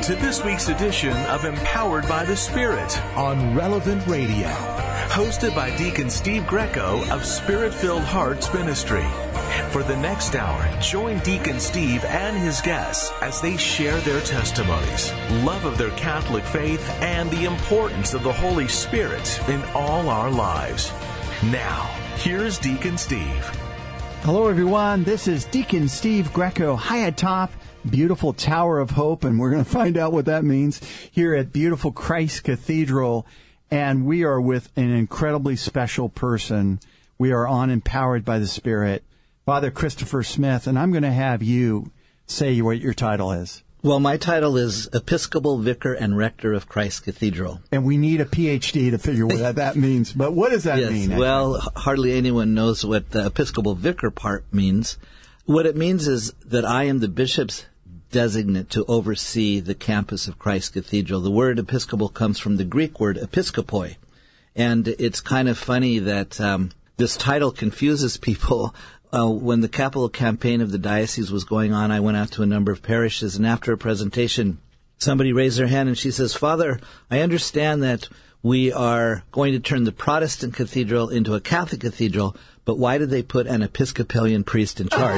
to this week's edition of Empowered by the Spirit on Relevant Radio, hosted by Deacon Steve Greco of Spirit-Filled Hearts Ministry. For the next hour, join Deacon Steve and his guests as they share their testimonies, love of their Catholic faith, and the importance of the Holy Spirit in all our lives. Now, here's Deacon Steve. Hello, everyone. This is Deacon Steve Greco, high atop beautiful Tower of Hope, and we're going to find out what that means here at beautiful Christ Cathedral. And we are with an incredibly special person. We are on Empowered by the Spirit, Father Christopher Smith, and I'm going to have you say what your title is. Well, my title is Episcopal Vicar and Rector of Christ Cathedral. And we need a PhD to figure what that means. But what does that mean? Well, hardly anyone knows what the Episcopal Vicar part means. What it means is that I am the bishop's designate to oversee the campus of Christ Cathedral. The word Episcopal comes from the Greek word episkopoi. And it's kind of funny that this title confuses people. When the capital campaign of the diocese was going on, I went out to a number of parishes, and after a presentation, somebody raised their hand and she says, "Father, I understand that we are going to turn the Protestant cathedral into a Catholic cathedral, but why did they put an Episcopalian priest in charge?"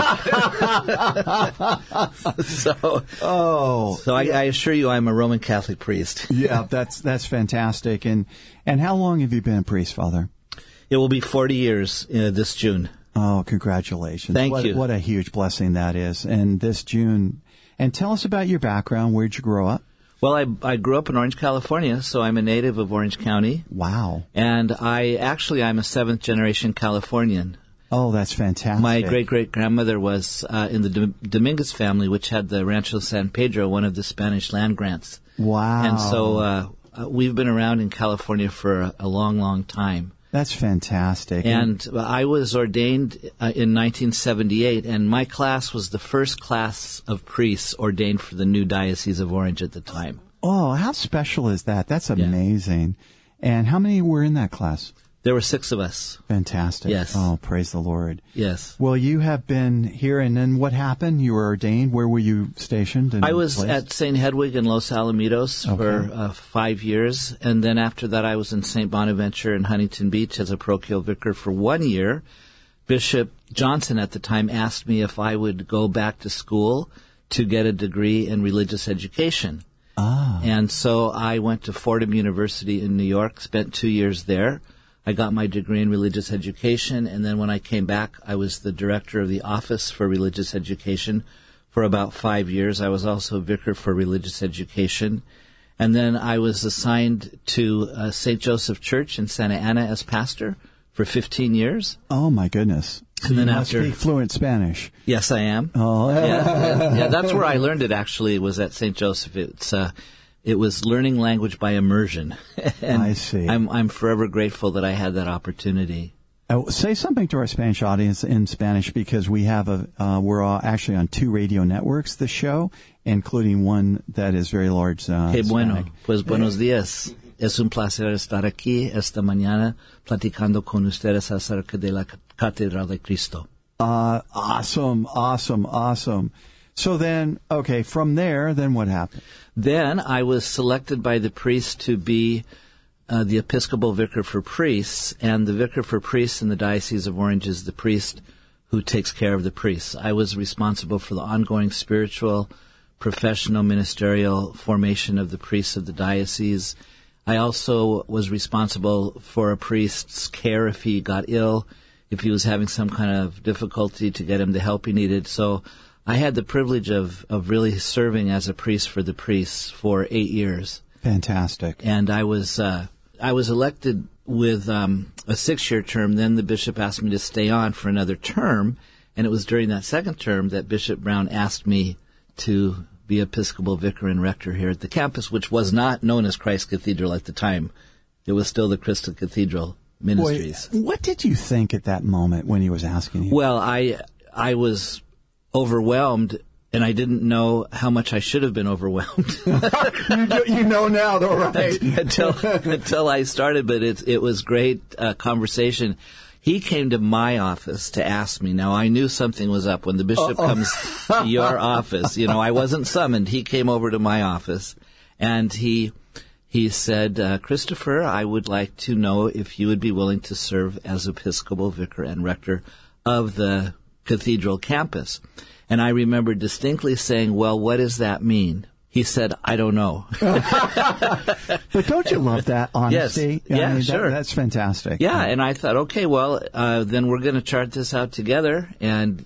I assure you I'm a Roman Catholic priest. Yeah, that's fantastic. And how long have you been a priest, Father? It will be 40 years this June. Oh, congratulations. Thank you. What a huge blessing that is. And this June, and tell us about your background. Where'd you grow up? Well, I grew up in Orange, California, so I'm a native of Orange County. Wow. And I'm a seventh-generation Californian. Oh, that's fantastic. My great-great-grandmother was in the Dominguez family, which had the Rancho San Pedro, one of the Spanish land grants. Wow. And so we've been around in California for a long, long time. That's fantastic. And I was ordained in 1978, and my class was the first class of priests ordained for the new Diocese of Orange at the time. Oh, how special is that? That's amazing. Yeah. And how many were in that class? There were 6 of us. Fantastic. Yes. Oh, praise the Lord. Yes. Well, you have been here, and then what happened? You were ordained. Where were you stationed? I was at St. Hedwig in Los Alamitos for 5 years, and then after that I was in St. Bonaventure in Huntington Beach as a parochial vicar for 1 year. Bishop Johnson at the time asked me if I would go back to school to get a degree in religious education. And so I went to Fordham University in New York, spent 2 years there. I got my degree in religious education, and then when I came back, I was the director of the Office for Religious Education for about 5 years. I was also vicar for religious education. And then I was assigned to St. Joseph Church in Santa Ana as pastor for 15 years. Oh, my goodness. So and then you must speak fluent Spanish. Yes, I am. Oh, yeah, that's where I learned it, actually, was at St. Joseph. It was learning language by immersion. And I see. I'm forever grateful that I had that opportunity. Say something to our Spanish audience in Spanish, because we have we're actually on 2 radio networks this show, including one that is very large. Qué bueno. Pues buenos días. Es un placer estar aquí esta mañana platicando con ustedes acerca de la Catedral de Cristo. Awesome. So then, okay, from there, then what happened? Then I was selected by the priest to be the Episcopal Vicar for Priests, and the Vicar for Priests in the Diocese of Orange is the priest who takes care of the priests. I was responsible for the ongoing spiritual, professional, ministerial formation of the priests of the diocese. I also was responsible for a priest's care if he got ill, if he was having some kind of difficulty, to get him the help he needed. So I had the privilege of really serving as a priest for the priests for 8 years. Fantastic. And I was elected with a 6-year term. Then the bishop asked me to stay on for another term, and it was during that second term that Bishop Brown asked me to be Episcopal Vicar and Rector here at the campus, which was not known as Christ Cathedral at the time. It was still the Crystal Cathedral Ministries. Boy, what did you think at that moment when he was asking you? Well, I was overwhelmed, and I didn't know how much I should have been overwhelmed. You know now, though, right? until I started, but it was great conversation. He came to my office to ask me. Now, I knew something was up when the bishop comes to your office. I wasn't summoned. He came over to my office, and he said, Christopher, I would like to know if you would be willing to serve as Episcopal vicar and rector of the cathedral campus. And I remember distinctly saying, well, what does that mean? He said, I don't know. But don't you love that honesty? Yes. Sure. That's fantastic. Yeah, and I thought, okay, well, then we're going to chart this out together. And,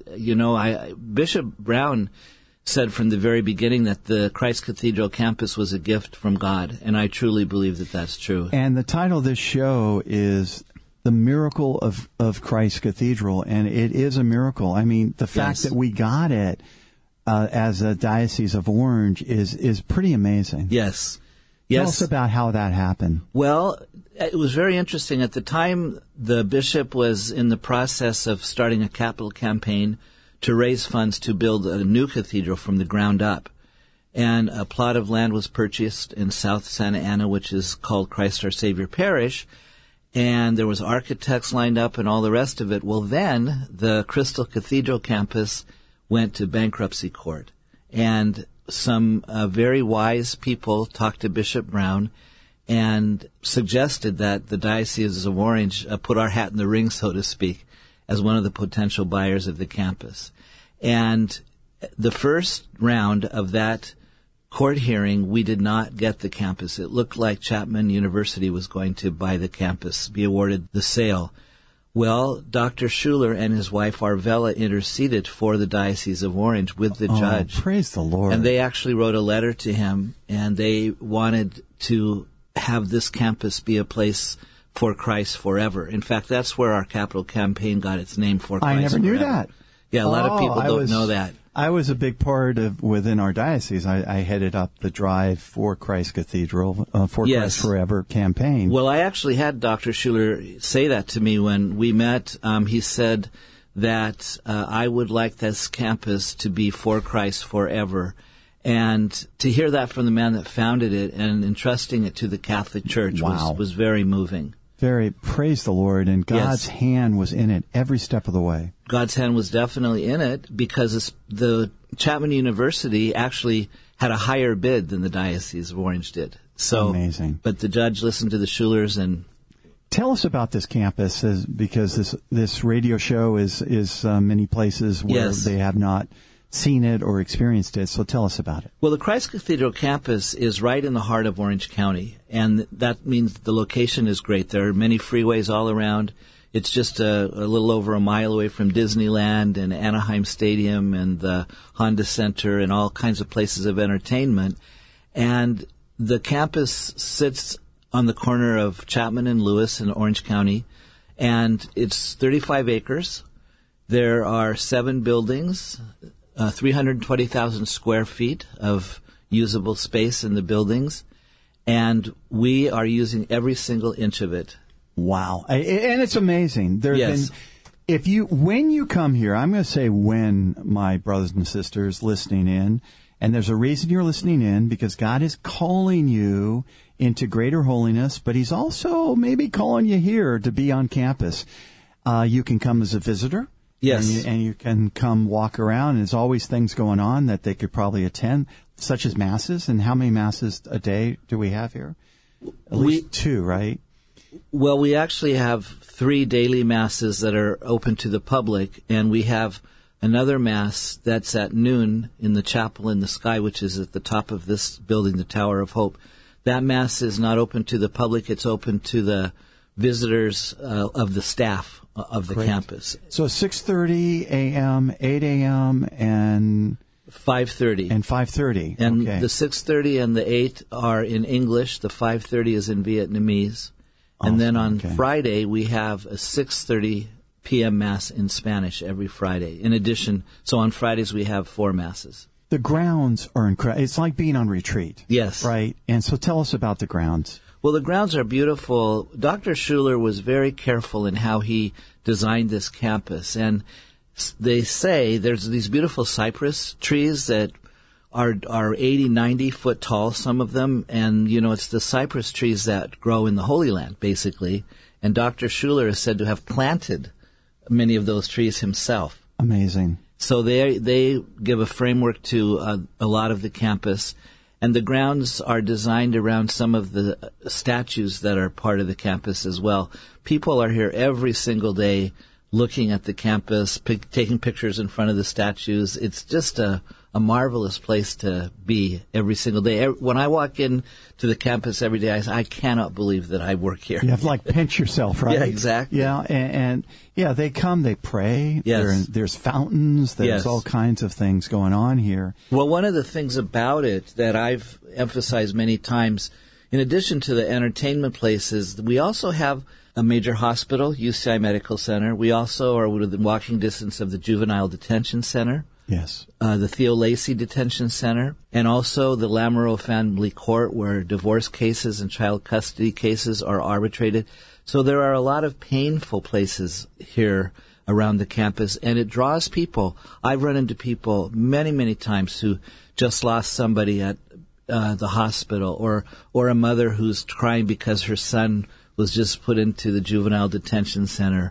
Bishop Brown said from the very beginning that the Christ Cathedral campus was a gift from God, and I truly believe that that's true. And the title of this show is The Miracle of Christ Cathedral, and it is a miracle. I mean, the fact that we got it as a Diocese of Orange is pretty amazing. Yes. Tell us about how that happened. Well, it was very interesting. At the time, the bishop was in the process of starting a capital campaign to raise funds to build a new cathedral from the ground up. And a plot of land was purchased in South Santa Ana, which is called Christ Our Savior Parish. And there was architects lined up and all the rest of it. Well, then the Crystal Cathedral campus went to bankruptcy court. And some very wise people talked to Bishop Brown and suggested that the Diocese of Orange put our hat in the ring, so to speak, as one of the potential buyers of the campus. And the first round of that court hearing, we did not get the campus. It looked like Chapman University was going to buy the campus, be awarded the sale. Well, Dr. Schuler and his wife Arvella interceded for the Diocese of Orange with the judge. Praise the Lord. And they actually wrote a letter to him, and they wanted to have this campus be a place for Christ forever. In fact, that's where our capital campaign got its name, For Christ I never knew Forever. that. Yeah, a lot of people don't know that. I was a big part of, within our diocese, I headed up the Drive for Christ Cathedral, For Christ Forever campaign. Well, I actually had Dr. Schuler say that to me when we met. He said that I would like this campus to be For Christ Forever. And to hear that from the man that founded it and entrusting it to the Catholic Church was very moving. Praise the Lord, and God's hand was in it every step of the way. God's hand was definitely in it because the Chapman University actually had a higher bid than the Diocese of Orange did. So amazing. But the judge listened to the Schulers and... Tell us about this campus, because this radio show is many places where they have not seen it or experienced it, so tell us about it. Well, the Christ Cathedral campus is right in the heart of Orange County, and that means the location is great. There are many freeways all around. It's just a little over a mile away from Disneyland and Anaheim Stadium and the Honda Center and all kinds of places of entertainment. And the campus sits on the corner of Chapman and Lewis in Orange County, and it's 35 acres. There are 7 buildings, 320,000 square feet of usable space in the buildings, and we are using every single inch of it. Wow. And it's amazing. When you come here, I'm going to say when, my brothers and sisters listening in, and there's a reason you're listening in, because God is calling you into greater holiness, but He's also maybe calling you here to be on campus. You can come as a visitor. Yes. And you can come walk around, and there's always things going on that they could probably attend, such as masses. And how many masses a day do we have here? At least 2, right? Well, we actually have 3 daily masses that are open to the public, and we have another mass that's at noon in the chapel in the sky, which is at the top of this building, the Tower of Hope. That mass is not open to the public. It's open to the visitors of the staff of the campus. So 6:30 a.m., 8 a.m., and 5:30. And 5:30. And the 6:30 and the 8 are in English. The 5:30 is in Vietnamese. Awesome. And then on Friday, we have a 6:30 p.m. Mass in Spanish every Friday. In addition, so on Fridays we have 4 Masses. The grounds are incredible. It's like being on retreat. Yes. Right? And so tell us about the grounds. Well, the grounds are beautiful. Dr. Schuler was very careful in how he designed this campus. And they say there's these beautiful cypress trees that are 80, 90 foot tall, some of them. And, it's the cypress trees that grow in the Holy Land, basically. And Dr. Schuler is said to have planted many of those trees himself. Amazing. So they give a framework to a lot of the campus, and the grounds are designed around some of the statues that are part of the campus as well. People are here every single day looking at the campus, taking pictures in front of the statues. It's just a marvelous place to be every single day. When I walk in to the campus every day, I cannot believe that I work here. You have to pinch yourself, right? Yeah, exactly. Yeah, and they come, they pray. Yes. There's fountains. There's all kinds of things going on here. Well, one of the things about it that I've emphasized many times, in addition to the entertainment places, we also have a major hospital, UCI Medical Center. We also are within walking distance of the Juvenile Detention Center. Yes. The Theo Lacey Detention Center, and also the Lamoureux Family Court, where divorce cases and child custody cases are arbitrated. So there are a lot of painful places here around the campus, and it draws people. I've run into people many, many times who just lost somebody at the hospital, or a mother who's crying because her son was just put into the Juvenile Detention Center,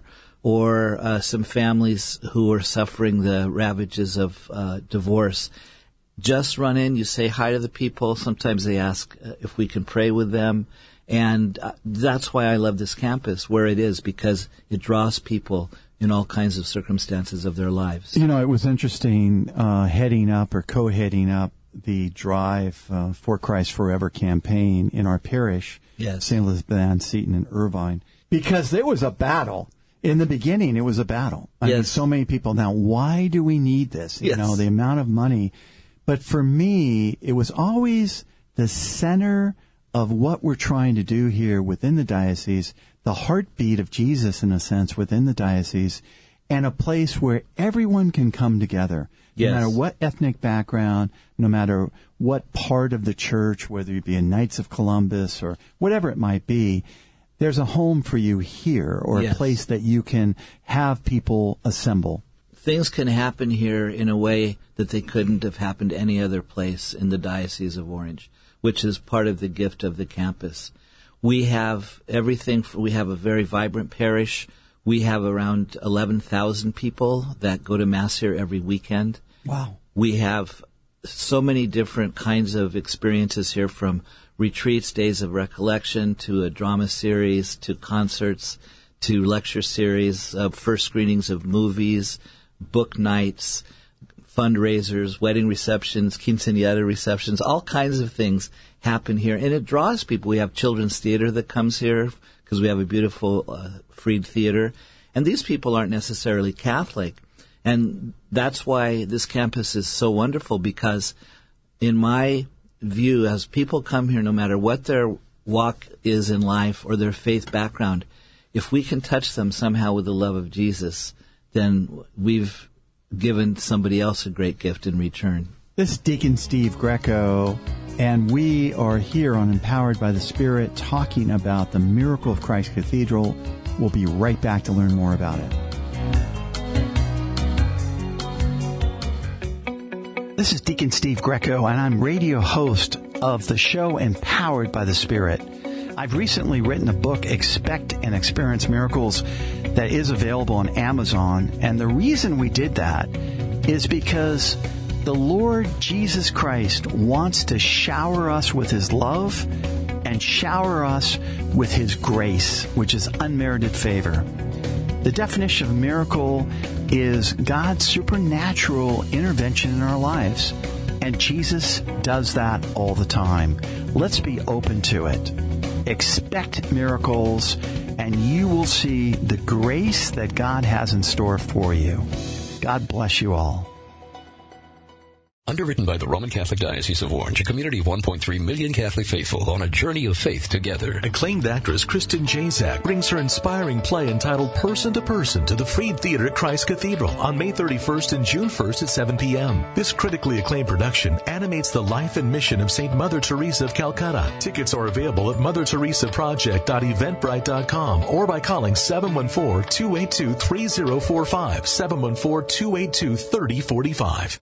or some families who are suffering the ravages of divorce. Just run in, you say hi to the people. Sometimes they ask if we can pray with them. And that's why I love this campus where it is, because it draws people in all kinds of circumstances of their lives. You know, it was interesting heading up or co-heading up the Drive for Christ Forever campaign in our parish, yes. St. Elizabeth Ann Seton in Irvine, because there was a battle. In the beginning, it was a battle. I mean, so many people. Now, why do we need this? You know, the amount of money. But for me, it was always the center of what we're trying to do here within the diocese, the heartbeat of Jesus, in a sense, within the diocese, and a place where everyone can come together. No matter what ethnic background, no matter what part of the church, whether you be a Knights of Columbus or whatever it might be, there's a home for you here, or a place that you can have people assemble. Things can happen here in a way that they couldn't have happened any other place in the Diocese of Orange, which is part of the gift of the campus. We have everything. We have a very vibrant parish. We have around 11,000 people that go to Mass here every weekend. Wow. We have so many different kinds of experiences here, from retreats, days of recollection, to a drama series, to concerts, to lecture series, first screenings of movies, book nights, fundraisers, wedding receptions, quinceañera receptions, all kinds of things happen here. And it draws people. We have children's theater that comes here because we have a beautiful Fried theater. And these people aren't necessarily Catholic. And that's why this campus is so wonderful, because in my view, as people come here, no matter what their walk is in life or their faith background, if we can touch them somehow with the love of Jesus, then we've given somebody else a great gift in return. This is Deacon Steve Greco, and we are here on Empowered by the Spirit talking about the miracle of Christ Cathedral. We'll be right back to learn more about it. This is Deacon Steve Greco, and I'm radio host of the show Empowered by the Spirit. I've recently written a book, Expect and Experience Miracles, that is available on Amazon. And the reason we did that is because the Lord Jesus Christ wants to shower us with His love and shower us with His grace, which is unmerited favor. The definition of miracle is God's supernatural intervention in our lives. And Jesus does that all the time. Let's be open to it. Expect miracles, and you will see the grace that God has in store for you. God bless you all. Underwritten by the Roman Catholic Diocese of Orange, a community of 1.3 million Catholic faithful on a journey of faith together. Acclaimed actress Kristen Jacek brings her inspiring play entitled Person to Person to the Fried Theater at Christ Cathedral on May 31st and June 1st at 7 p.m. This critically acclaimed production animates the life and mission of St. Mother Teresa of Calcutta. Tickets are available at motherteresaproject.eventbrite.com or by calling 714-282-3045, 714-282-3045.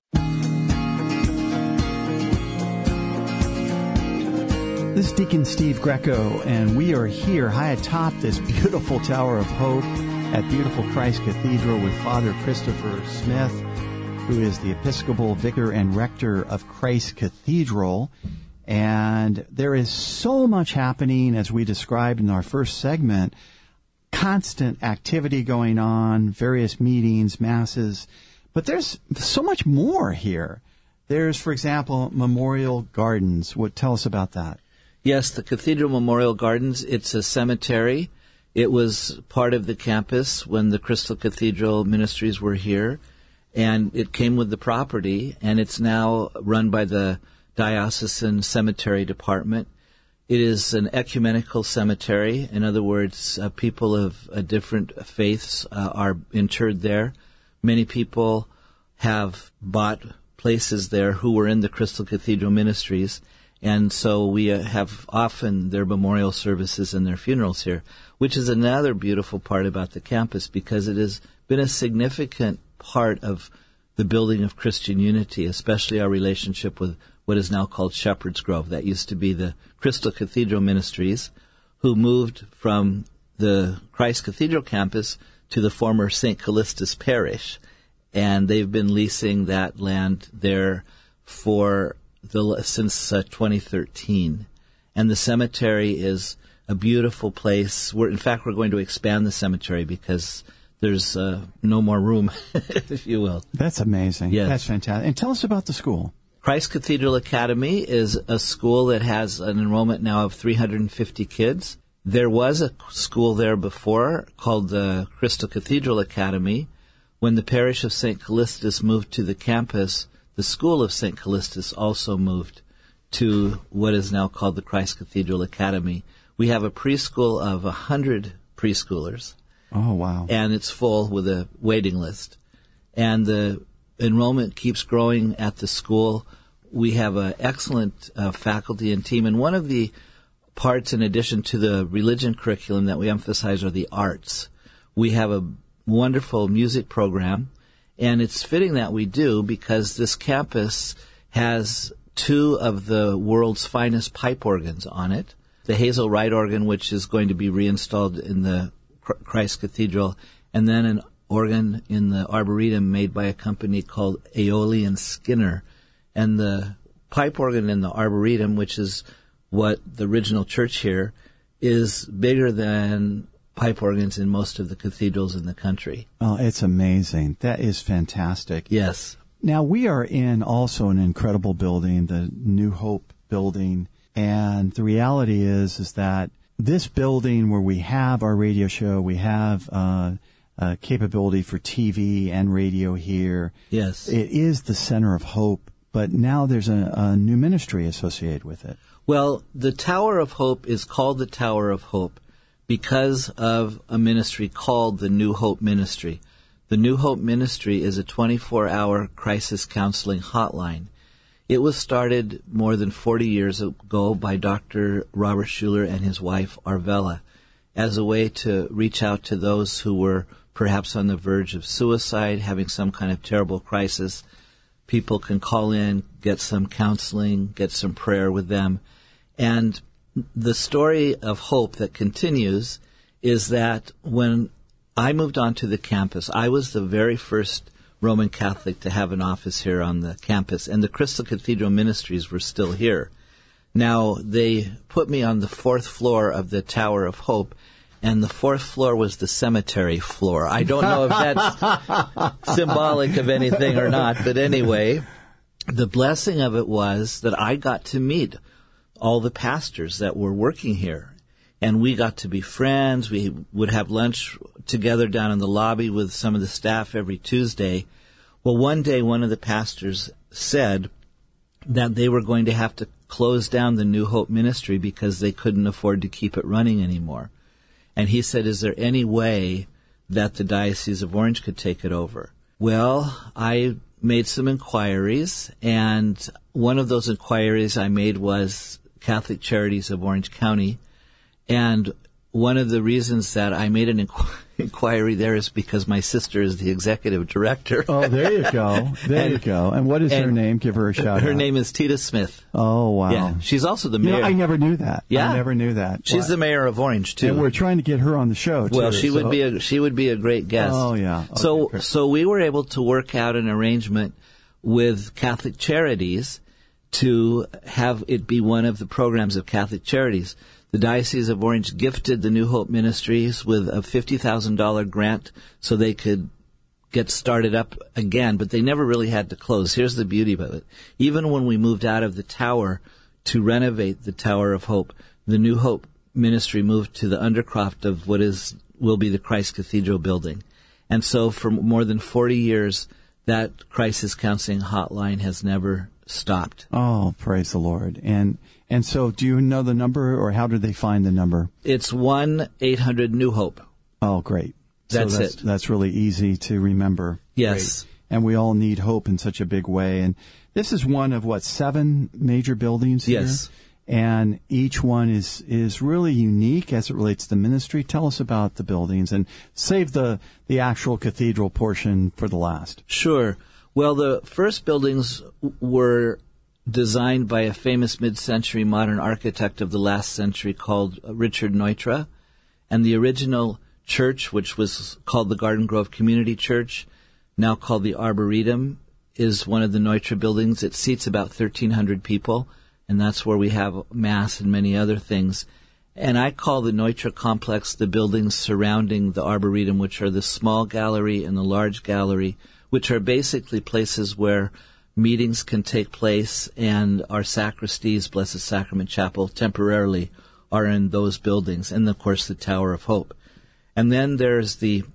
This is Deacon Steve Greco, and we are here high atop this beautiful Tower of Hope at beautiful Christ Cathedral with Father Christopher Smith, who is the Episcopal Vicar and Rector of Christ Cathedral. And there is so much happening, as we described in our first segment, constant activity going on, various meetings, masses. But there's so much more here. There's, for example, Memorial Gardens. Tell us about that. Yes, the Cathedral Memorial Gardens, it's a cemetery. It was part of the campus when the Crystal Cathedral ministries were here, and it came with the property, and it's now run by the Diocesan Cemetery Department. It is an ecumenical cemetery. In other words, people of different faiths are interred there. Many people have bought places there who were in the Crystal Cathedral ministries, and so we have often their memorial services and their funerals here, which is another beautiful part about the campus because it has been a significant part of the building of Christian unity, especially our relationship with what is now called Shepherd's Grove. That used to be the Crystal Cathedral Ministries, who moved from the Christ Cathedral campus to the former St. Callistus Parish. And they've been leasing that land there since 2013. And the cemetery is a beautiful place. In fact, we're going to expand the cemetery because there's no more room, if you will. That's amazing. Yes. That's fantastic. And tell us about the school. Christ Cathedral Academy is a school that has an enrollment now of 350 kids. There was a school there before called the Crystal Cathedral Academy. When the parish of St. Callistus moved to the campus, the school of St. Callistus also moved to what is now called the Christ Cathedral Academy. We have a preschool of 100 preschoolers. Oh, wow. And it's full with a waiting list. And the enrollment keeps growing at the school. We have an excellent faculty and team. And one of the parts, in addition to the religion curriculum that we emphasize, are the arts. We have a wonderful music program, and it's fitting that we do because this campus has two of the world's finest pipe organs on it. The Hazel Wright organ, which is going to be reinstalled in the Christ Cathedral, and then an organ in the Arboretum made by a company called Aeolian Skinner. And the pipe organ in the Arboretum, which is what the original church here, is bigger than pipe organs in most of the cathedrals in the country. Oh, it's amazing. That is fantastic. Yes. Now, we are in also an incredible building, the New Hope building, and the reality is that this building where we have our radio show, we have capability for TV and radio here. Yes. It is the center of hope, but now there's a new ministry associated with it. Well, the Tower of Hope is called the Tower of Hope because of a ministry called the New Hope Ministry. The New Hope Ministry is a 24-hour crisis counseling hotline. It was started more than 40 years ago by Dr. Robert Schuller and his wife, Arvella, as a way to reach out to those who were perhaps on the verge of suicide, having some kind of terrible crisis. People can call in, get some counseling, get some prayer with them. And the story of hope that continues is that when I moved onto the campus, I was the very first Roman Catholic to have an office here on the campus, and the Crystal Cathedral ministries were still here. Now, they put me on the 4th floor of the Tower of Hope, and the 4th floor was the cemetery floor. I don't know if that's symbolic of anything or not, but anyway, the blessing of it was that I got to meet all the pastors that were working here, and we got to be friends. We would have lunch together down in the lobby with some of the staff every Tuesday. Well, one day one of the pastors said that they were going to have to close down the New Hope Ministry because they couldn't afford to keep it running anymore. And he said, is there any way that the Diocese of Orange could take it over? Well, I made some inquiries, and one of those inquiries I made was Catholic Charities of Orange County. And one of the reasons that I made an inquiry there is because my sister is the executive director. Oh, there you go. You go. And what is her name? Give her a shout out. Her name is Tita Smith. Oh, wow. Yeah, she's also the mayor. I never knew that. Yeah. I never knew that. She's the mayor of Orange, too. And we're trying to get her on the show, too. Well, she would be a great guest. Oh, yeah. Okay, so we were able to work out an arrangement with Catholic Charities to have it be one of the programs of Catholic Charities. The Diocese of Orange gifted the New Hope Ministries with a $50,000 grant so they could get started up again, but they never really had to close. Here's the beauty of it. Even when we moved out of the tower to renovate the Tower of Hope, the New Hope Ministry moved to the undercroft of what will be the Christ Cathedral building. And so for more than 40 years, that crisis counseling hotline has never stopped. Oh, praise the Lord. And so do you know the number, or how do they find the number? It's 1-800-NEW-HOPE. Oh, great. That's it. That's really easy to remember. Yes. Great. And we all need hope in such a big way. And this is one of, 7 major buildings here? Yes. And each one is really unique as it relates to ministry. Tell us about the buildings, and save the actual cathedral portion for the last. Sure. Well, the first buildings were designed by a famous mid-century modern architect of the last century called Richard Neutra. And the original church, which was called the Garden Grove Community Church, now called the Arboretum, is one of the Neutra buildings. It seats about 1,300 people, and that's where we have Mass and many other things. And I call the Neutra complex the buildings surrounding the Arboretum, which are the small gallery and the large gallery, which are basically places where meetings can take place, and our sacristies, Blessed Sacrament Chapel, temporarily are in those buildings, and of course the Tower of Hope. And then there's the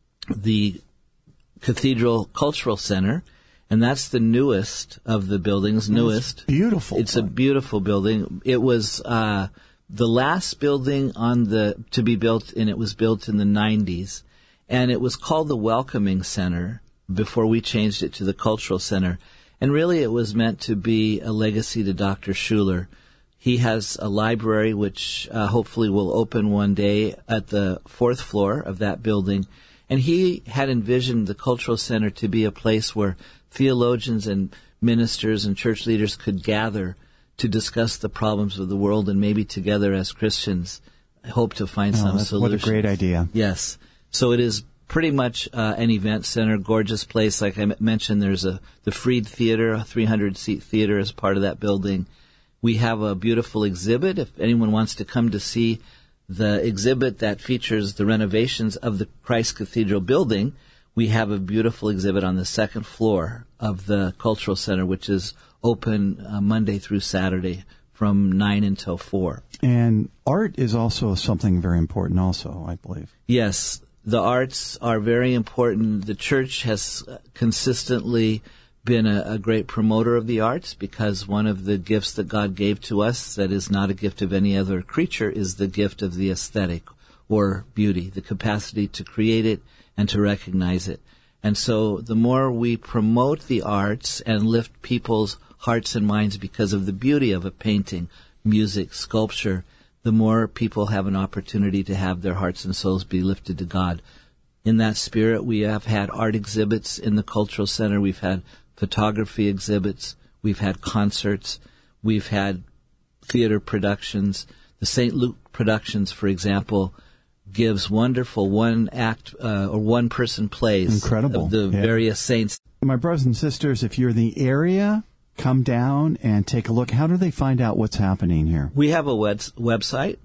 Cathedral Cultural Center, and that's the newest of the buildings. It's beautiful. It's a beautiful building. It was the last building to be built, and it was built in the 90s, and it was called the Welcoming Center before we changed it to the Cultural Center. And really it was meant to be a legacy to Dr. Schuller. He has a library which hopefully will open one day at the 4th floor of that building. And he had envisioned the Cultural Center to be a place where theologians and ministers and church leaders could gather to discuss the problems of the world, and maybe together as Christians hope to find some solutions. What a great idea. Yes. So it is pretty much an event center, gorgeous place. Like I mentioned, there's the Freed Theater, a 300-seat theater as part of that building. We have a beautiful exhibit. If anyone wants to come to see the exhibit that features the renovations of the Christ Cathedral building, we have a beautiful exhibit on the 2nd floor of the Cultural Center, which is open Monday through Saturday from 9 until 4. And art is also something very important also, I believe. Yes. The arts are very important. The church has consistently been a great promoter of the arts, because one of the gifts that God gave to us that is not a gift of any other creature is the gift of the aesthetic or beauty, the capacity to create it and to recognize it. And so the more we promote the arts and lift people's hearts and minds because of the beauty of a painting, music, sculpture, the more people have an opportunity to have their hearts and souls be lifted to God. In that spirit, we have had art exhibits in the Cultural Center. We've had photography exhibits. We've had concerts. We've had theater productions. The St. Luke Productions, for example, gives wonderful one-act or one-person plays Incredible. Of the various saints. My brothers and sisters, if you're in the area, come down and take a look. How do they find out what's happening here? We have a website,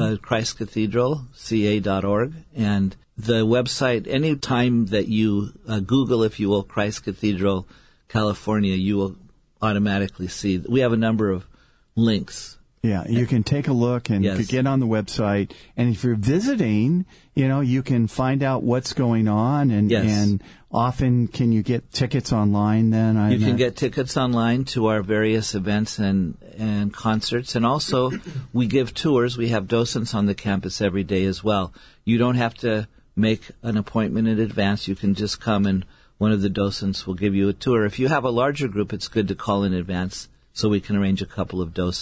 christcathedralca.org, and the website, any time that you Google, if you will, Christ Cathedral, California, you will automatically see. We have a number of links. Yeah, you can take a look and Yes. get on the website. And if you're visiting, you can find out what's going on. And, Yes. and often, can you get tickets online then? You can get tickets online to our various events and concerts. And also, we give tours. We have docents on the campus every day as well. You don't have to make an appointment in advance. You can just come and one of the docents will give you a tour. If you have a larger group, it's good to call in advance so we can arrange a couple of docents.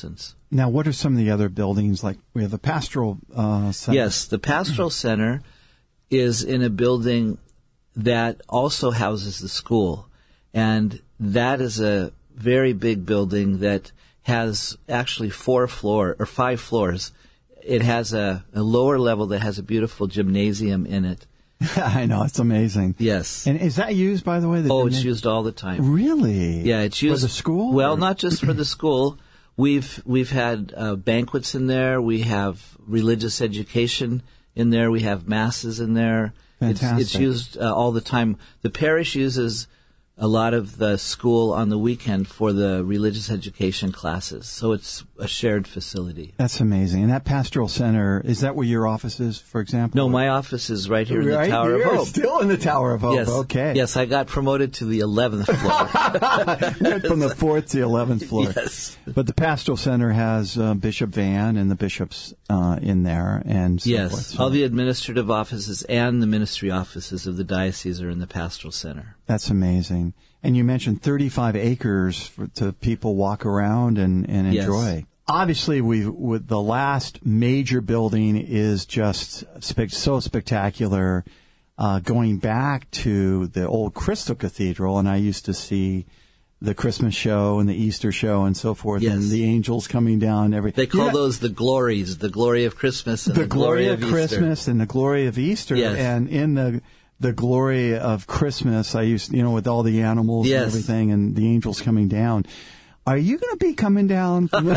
Now, what are some of the other buildings? Like we have the Pastoral Center. Yes, the Pastoral Center is in a building that also houses the school. And that is a very big building that has actually 5 floors. It has a lower level that has a beautiful gymnasium in it. I know, it's amazing. Yes. And is that used, by the way? It's used all the time. Really? Yeah, it's used for the school. Well, not just for the school. We've had banquets in there. We have religious education in there. We have masses in there. Fantastic. It's used all the time. The parish uses a lot of the school on the weekend for the religious education classes. So it's a shared facility. That's amazing. And that Pastoral Center, is that where your office is, for example? No, my office is right here in the Tower of Hope. Still in the Tower of Hope. Yes. Okay. Yes, I got promoted to the 11th floor. Went from the 4th to the 11th floor. Yes. But the Pastoral Center has Bishop Van and the bishops in there and so yes, forth. So all the administrative offices and the ministry offices of the diocese are in the Pastoral Center. that's amazing. And you mentioned 35 acres to people walk around and enjoy. Yes. Obviously, with the last major building is just so spectacular. Going back to the old Crystal Cathedral, and I used to see the Christmas show and the Easter show and so forth, Yes. and the angels coming down. They call those the glories, the glory of Christmas and the glory of Christmas Easter. and the glory of Easter. Yes. And in the glory of Christmas, I used, with all the animals Yes. and everything and the angels coming down. Are you going to be coming down? From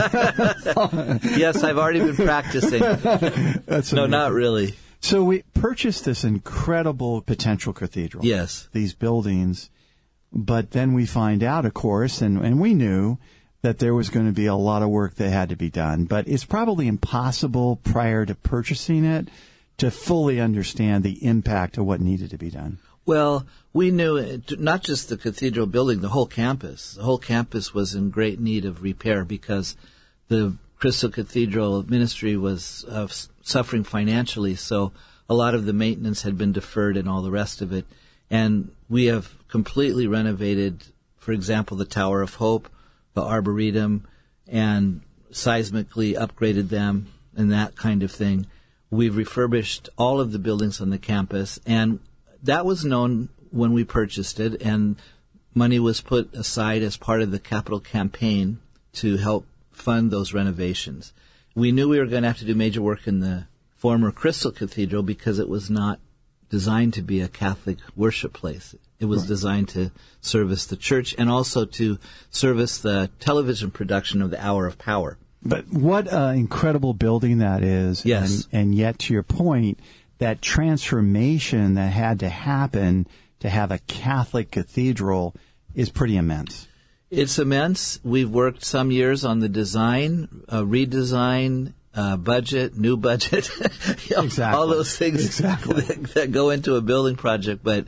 Yes, I've already been practicing. That's No, amazing. not really. So we purchased this incredible potential cathedral. Yes. These buildings. But then we find out, of course, and we knew that there was going to be a lot of work that had to be done. But it's probably impossible prior to purchasing it to fully understand the impact of what needed to be done. Well, we knew not just the cathedral building, the whole campus. The whole campus was in great need of repair because the Crystal Cathedral ministry was suffering financially, so a lot of the maintenance had been deferred and all the rest of it. And we have completely renovated, for example, the Tower of Hope, the Arboretum, and seismically upgraded them and that kind of thing. We've refurbished all of the buildings on the campus, and that was known when we purchased it, and money was put aside as part of the capital campaign to help fund those renovations. We knew we were going to have to do major work in the former Crystal Cathedral because it was not designed to be a Catholic worship place. It was designed to service the church and also to service the television production of the Hour of Power. But what an incredible building that is. Yes. And yet, to your point, that transformation that had to happen to have a Catholic cathedral is pretty immense. It's immense. We've worked some years on the design, redesign, budget, new budget, Exactly. all those things that go into a building project. But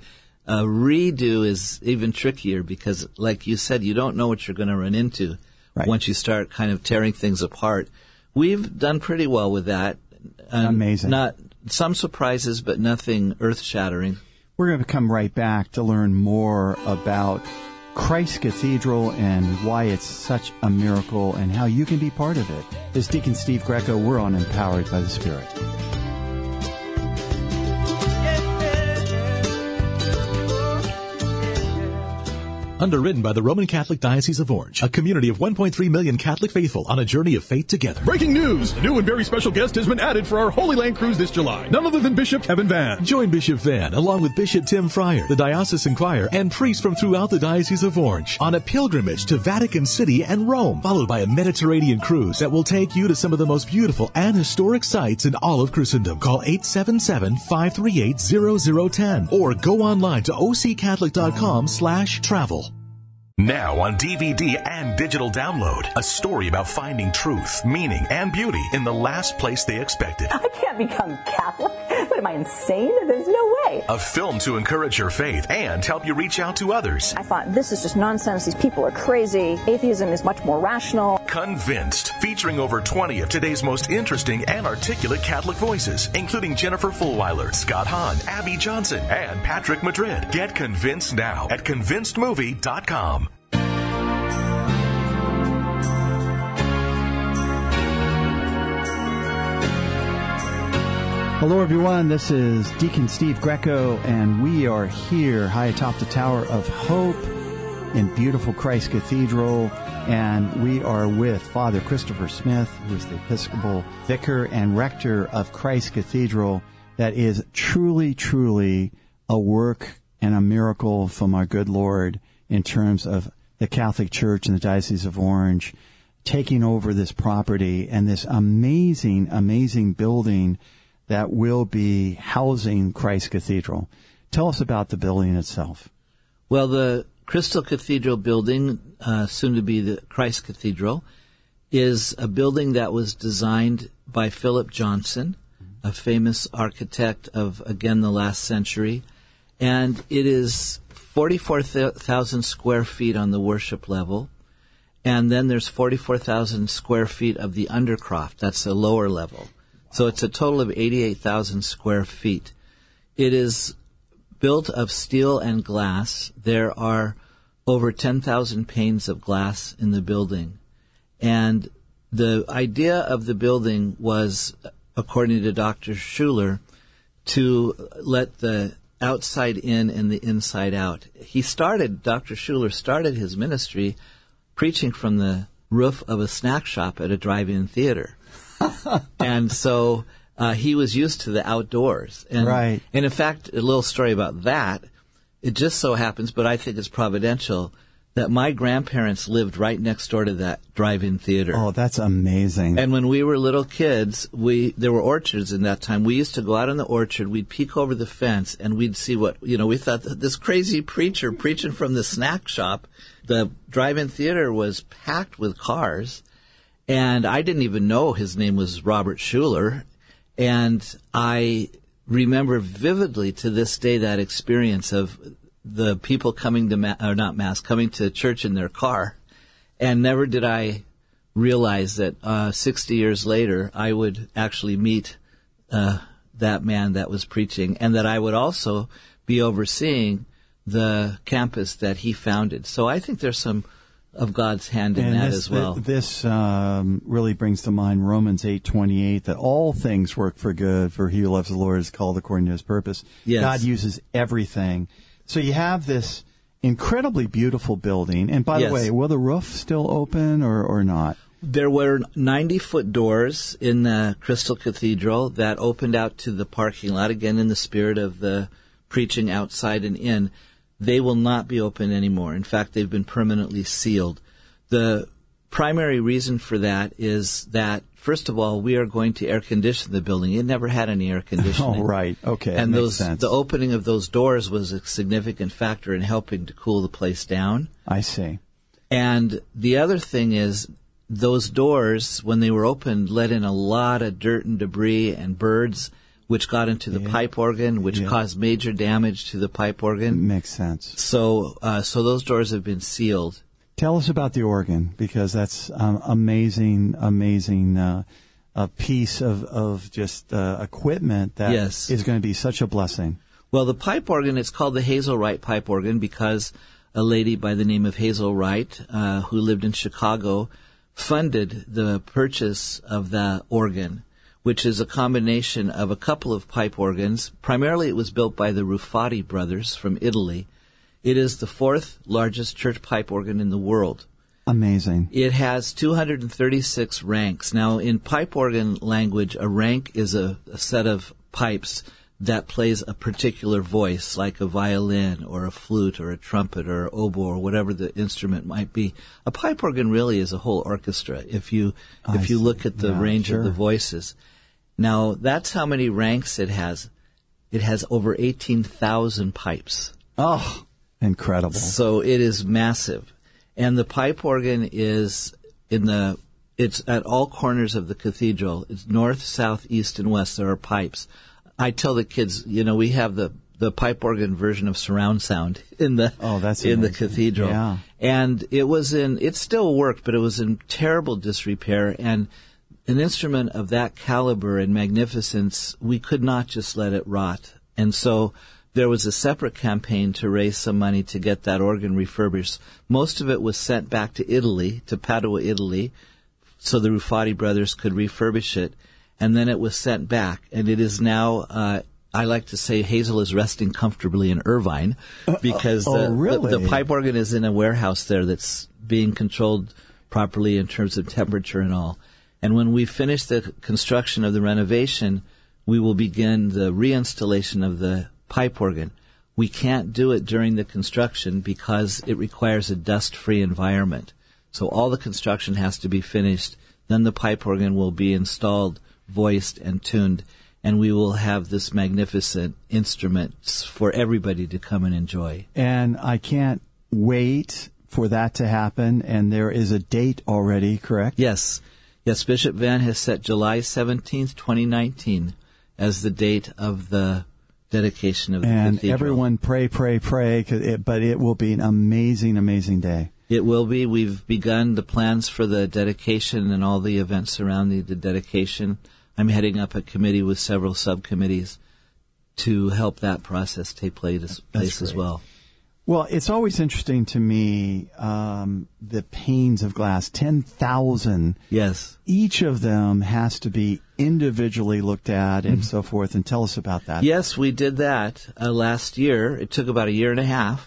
redo is even trickier because, like you said, you don't know what you're going to run into once you start kind of tearing things apart. We've done pretty well with that. Amazing. Not some surprises, but nothing earth-shattering. We're going to come right back to learn more about Christ Cathedral and why it's such a miracle and how you can be part of it. This is Deacon Steve Greco. We're on Empowered by the Spirit. Underwritten by the Roman Catholic Diocese of Orange, a community of 1.3 million Catholic faithful on a journey of faith together. Breaking news! A new and very special guest has been added for our Holy Land Cruise this July. None other than Bishop Kevin Van. Join Bishop Van, along with Bishop Tim Fryer, the diocesan choir, and priests from throughout the Diocese of Orange on a pilgrimage to Vatican City and Rome, followed by a Mediterranean cruise that will take you to some of the most beautiful and historic sites in all of Christendom. Call 877-538-0010 or go online to occatholic.com/travel. Now on DVD and digital download, a story about finding truth, meaning, and beauty in the last place they expected. I can't become Catholic. What, am I insane? There's no way. A film to encourage your faith and help you reach out to others. I thought, this is just nonsense. These people are crazy. Atheism is much more rational. Convinced, featuring over 20 of today's most interesting and articulate Catholic voices, including Jennifer Fulweiler, Scott Hahn, Abby Johnson, and Patrick Madrid. Get Convinced now at convincedmovie.com. Hello, everyone. This is Deacon Steve Greco, and we are here high atop the Tower of Hope in beautiful Christ Cathedral. And we are with Father Christopher Smith, who is the Episcopal Vicar and Rector of Christ Cathedral. That is truly, truly a work and a miracle from our good Lord in terms of the Catholic Church and the Diocese of Orange taking over this property and this amazing, amazing building that will be housing Christ Cathedral. Tell us about the building itself. Well, the Crystal Cathedral building, soon to be the Christ Cathedral, is a building that was designed by Philip Johnson, a famous architect of, again, the last century. And it is 44,000 square feet on the worship level. And then there's 44,000 square feet of the undercroft. That's the lower level. So it's a total of 88,000 square feet. It is built of steel and glass. There are over 10,000 panes of glass in the building. And the idea of the building was, according to Dr. Schuller, to let the outside in and the inside out. Dr. Schuller started his ministry preaching from the roof of a snack shop at a drive-in theater. And so he was used to the outdoors. And, right. And in fact, a little story about that, it just so happens, but I think it's providential, that my grandparents lived right next door to that drive-in theater. Oh, that's amazing. And when we were little kids, there were orchards in that time. We used to go out in the orchard, we'd peek over the fence, and we'd see we thought that this crazy preacher preaching from the snack shop. The drive-in theater was packed with cars, and I didn't even know his name was Robert Schuller. And I remember vividly to this day that experience of the people coming to coming to church in their car. And never did I realize that 60 years later I would actually meet that man that was preaching, and that I would also be overseeing the campus that he founded. So I think there's some of God's hand in that as well. This really brings to mind Romans 8:28, that all things work for good for he who loves the Lord is called according to his purpose. Yes. God uses everything. So you have this incredibly beautiful building. And by the way, will the roof still open or not? There were 90-foot doors in the Crystal Cathedral that opened out to the parking lot, again in the spirit of the preaching outside and in. They will not be open anymore. In fact, they've been permanently sealed. The primary reason for that is that, first of all, we are going to air condition the building. It never had any air conditioning. Oh, right. Okay. And makes sense. The opening of those doors was a significant factor in helping to cool the place down. I see. And the other thing is, those doors, when they were opened, let in a lot of dirt and debris and birds, which got into the pipe organ, which caused major damage to the pipe organ. Makes sense. So those doors have been sealed. Tell us about the organ, because that's amazing a piece of just equipment that is going to be such a blessing. Well, the pipe organ, it's called the Hazel Wright pipe organ because a lady by the name of Hazel Wright, who lived in Chicago, funded the purchase of the organ, which is a combination of a couple of pipe organs. Primarily it was built by the Ruffati brothers from Italy. It is the fourth largest church pipe organ in the world. Amazing. It has 236 ranks. Now, in pipe organ language, a rank is a set of pipes that plays a particular voice, like a violin or a flute or a trumpet or oboe or whatever the instrument might be. A pipe organ really is a whole orchestra if you look at the range of the voices. Now, that's how many ranks it has. It has over 18,000 pipes. Oh, incredible. So it is massive. And the pipe organ is it's at all corners of the cathedral. It's north, south, east, and west. There are pipes. I tell the kids, we have the pipe organ version of surround sound in the cathedral. Yeah. And it still worked, but it was in terrible disrepair. And an instrument of that caliber and magnificence, we could not just let it rot. And so there was a separate campaign to raise some money to get that organ refurbished. Most of it was sent back to Italy, to Padua, Italy, so the Ruffati brothers could refurbish it. and then it was sent back. And it is now, I like to say Hazel is resting comfortably in Irvine because the pipe organ is in a warehouse there that's being controlled properly in terms of temperature and all. And when we finish the construction of the renovation, we will begin the reinstallation of the pipe organ. We can't do it during the construction because it requires a dust-free environment. So all the construction has to be finished. Then the pipe organ will be installed, voiced, and tuned, and we will have this magnificent instrument for everybody to come and enjoy. And I can't wait for that to happen, and there is a date already, correct? Yes. Yes, Bishop Van has set July 17th, 2019 as the date of the dedication of the cathedral. And everyone pray, but it will be an amazing, amazing day. It will be. We've begun the plans for the dedication and all the events surrounding the dedication. I'm heading up a committee with several subcommittees to help that process take place as well. Well, it's always interesting to me, the panes of glass, 10,000. Yes. Each of them has to be individually looked at and so forth. And tell us about that. Yes, we did that last year. It took about a year and a half.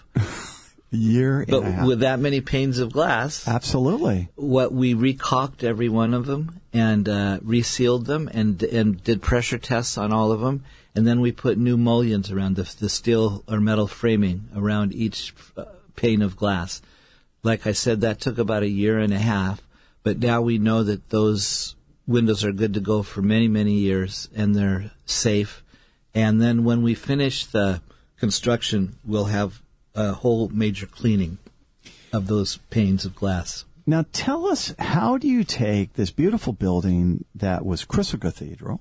But with that many panes of glass. Absolutely. What we recaulked every one of them and resealed them and did pressure tests on all of them. And then we put new mullions around the steel or metal framing around each pane of glass. Like I said, that took about a year and a half. But now we know that those windows are good to go for many, many years, and they're safe. And then when we finish the construction, we'll have a whole major cleaning of those panes of glass. Now tell us, how do you take this beautiful building that was Crystal Cathedral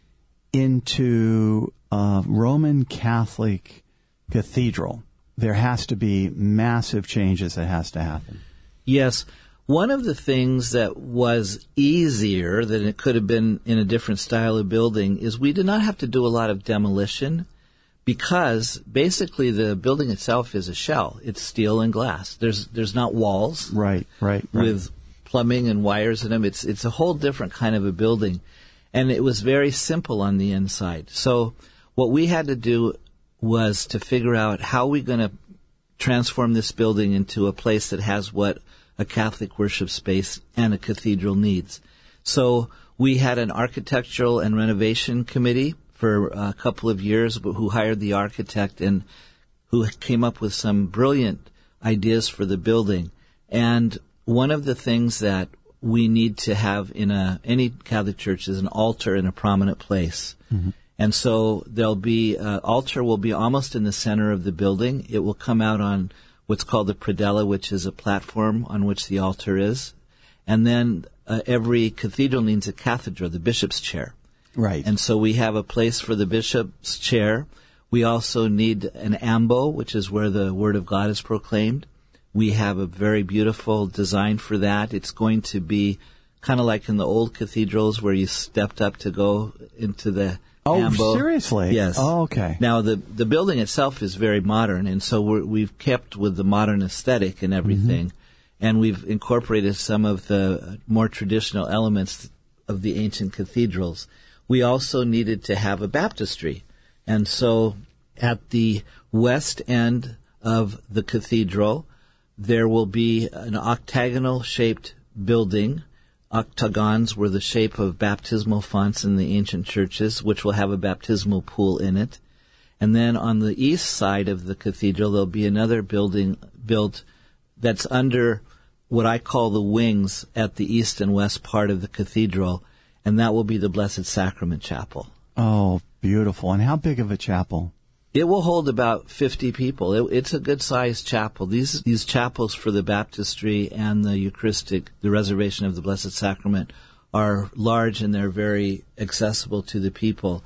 into a Roman Catholic cathedral? There has to be massive changes that has to happen. Yes. One of the things that was easier than it could have been in a different style of building is we did not have to do a lot of demolition because basically the building itself is a shell. It's steel and glass. There's not walls. Right. With plumbing and wires in them. It's a whole different kind of a building. And it was very simple on the inside. So what we had to do was to figure out how we're going to transform this building into a place that has what a Catholic worship space and a cathedral needs. So we had an architectural and renovation committee for a couple of years who hired the architect and who came up with some brilliant ideas for the building. And one of the things that we need to have in any Catholic church is an altar in a prominent place. Mm-hmm. And so there'll be, altar will be almost in the center of the building. It will come out on what's called the predella, which is a platform on which the altar is. And then every cathedral needs a cathedra, the bishop's chair. Right. And so we have a place for the bishop's chair. We also need an ambo, which is where the word of God is proclaimed. We have a very beautiful design for that. It's going to be kind of like in the old cathedrals where you stepped up to go into the ambo. Seriously? Yes. Oh, okay. Now, the building itself is very modern, and so we've kept with the modern aesthetic and everything, mm-hmm. and we've incorporated some of the more traditional elements of the ancient cathedrals. We also needed to have a baptistry, and so at the west end of the cathedral, there will be an octagonal-shaped building. Octagons were the shape of baptismal fonts in the ancient churches, which will have a baptismal pool in it. And then on the east side of the cathedral, there'll be another building built that's under what I call the wings at the east and west part of the cathedral, and that will be the Blessed Sacrament Chapel. Oh, beautiful. And how big of a chapel? It will hold about 50 people. It's a good-sized chapel. These chapels for the baptistry and the Eucharistic, the reservation of the Blessed Sacrament, are large and they're very accessible to the people.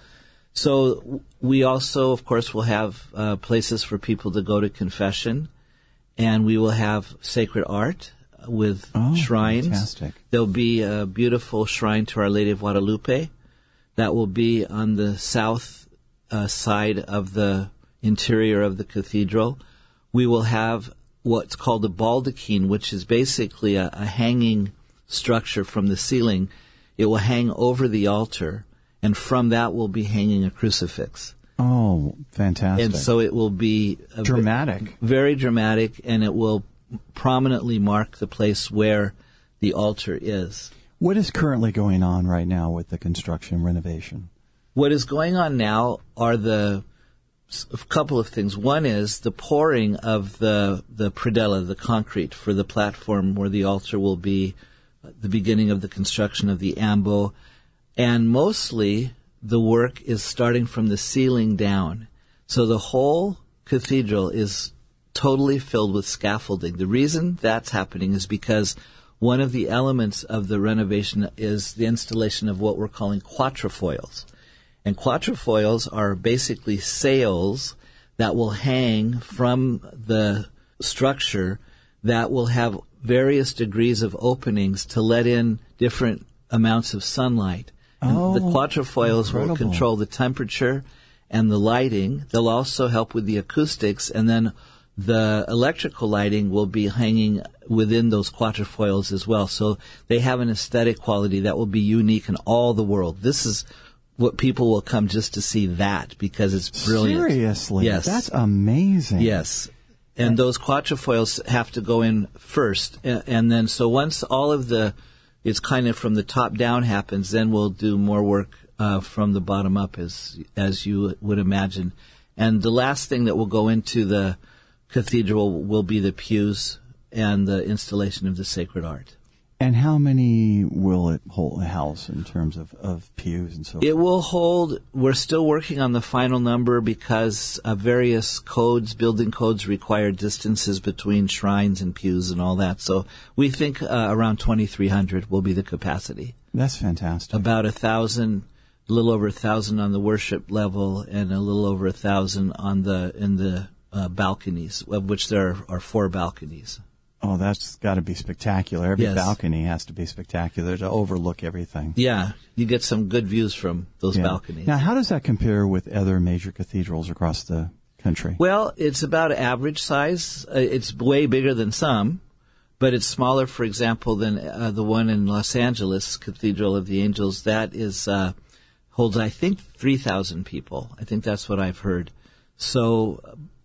So we also, of course, will have places for people to go to confession, and we will have sacred art with shrines. Fantastic. There'll be a beautiful shrine to Our Lady of Guadalupe that will be on the south side of the interior of the cathedral. We will have what's called a baldachin, which is basically a hanging structure from the ceiling. It will hang over the altar, and from that will be hanging a crucifix. Oh, fantastic. And so it will be dramatic. Very dramatic, and it will prominently mark the place where the altar is. What is currently going on right now with the construction renovation? What is going on now are a couple of things. One is the pouring of the predella, the concrete for the platform where the altar will be, the beginning of the construction of the ambo, and mostly the work is starting from the ceiling down. So the whole cathedral is totally filled with scaffolding. The reason that's happening is because one of the elements of the renovation is the installation of what we're calling quatrefoils. And quatrefoils are basically sails that will hang from the structure that will have various degrees of openings to let in different amounts of sunlight. And the quatrefoils will control the temperature and the lighting. They'll also help with the acoustics, and then the electrical lighting will be hanging within those quatrefoils as well. So they have an aesthetic quality that will be unique in all the world. This is what people will come just to see that because it's brilliant. Seriously? Yes. That's amazing. Yes. And those quatrefoils have to go in first. And then, so once all of it's kind of from the top down happens, then we'll do more work from the bottom up as you would imagine. And the last thing that will go into the cathedral will be the pews and the installation of the sacred art. And how many will it house in terms of pews and so forth? It will hold, we're still working on the final number because various building codes require distances between shrines and pews and all that. So we think around 2,300 will be the capacity. That's fantastic. About 1,000, a little over 1,000 on the worship level and a little over 1,000 in the balconies, of which there are 4 balconies. Oh, that's got to be spectacular. Every Yes. balcony has to be spectacular to overlook everything. Yeah, you get some good views from those balconies. Now, how does that compare with other major cathedrals across the country? Well, it's about average size. It's way bigger than some, but it's smaller, for example, than the one in Los Angeles, Cathedral of the Angels. That is holds, I think, 3,000 people. I think that's what I've heard. So